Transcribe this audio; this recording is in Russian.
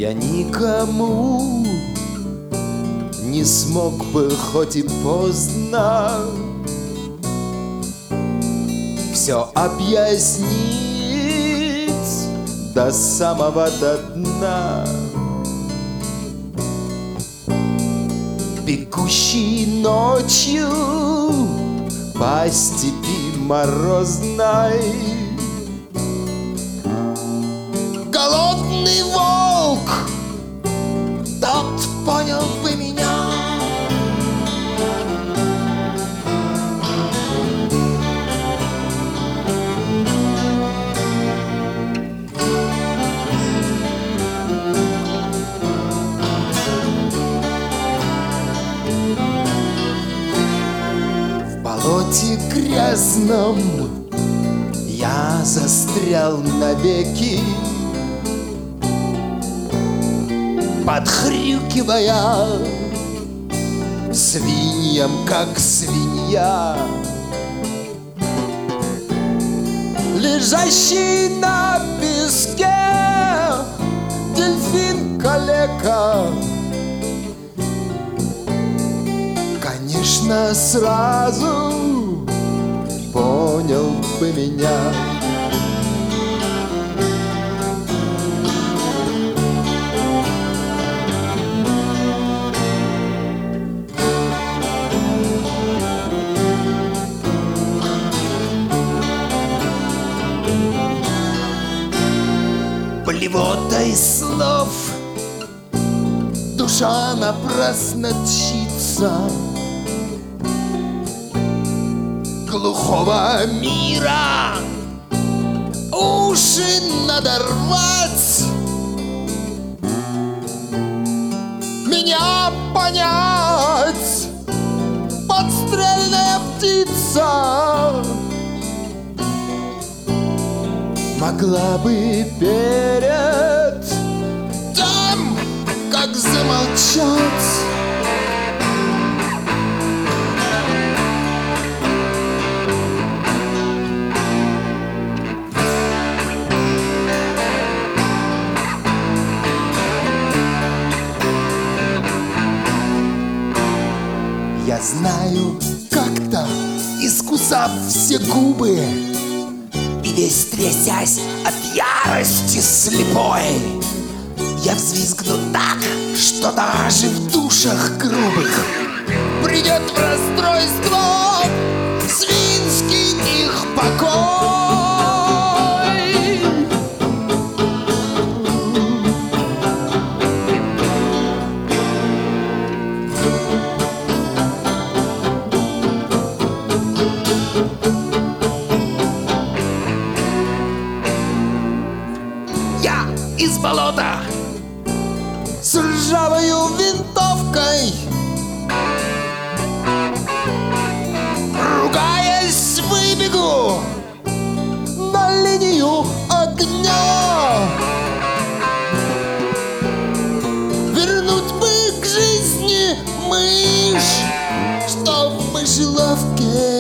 Я никому не смог бы, хоть и поздно, все объяснить до самого до дна. Бегущий ночью по степи морозной, голодный волк, тот понял бы меня. В болоте грязном я застрял навеки, подхрюкивая свиньям, как свинья. Лежащий на песке дельфин-калека, конечно, сразу понял бы меня. Блевотой слов душа напрасно тщится, глухого мира уши надорвать, меня понять подстрельная птица могла бы перед тем, как замолчать. Я знаю, как-то, искусав все губы и весь трясясь от ярости слепой, я взвизгну так, что даже в душах грубых придет в расстройство свинский их покой. Я из болота с ржавою винтовкой, ругаясь, выбегу на линию огня. Вернуть бы к жизни мышь, что в мышеловке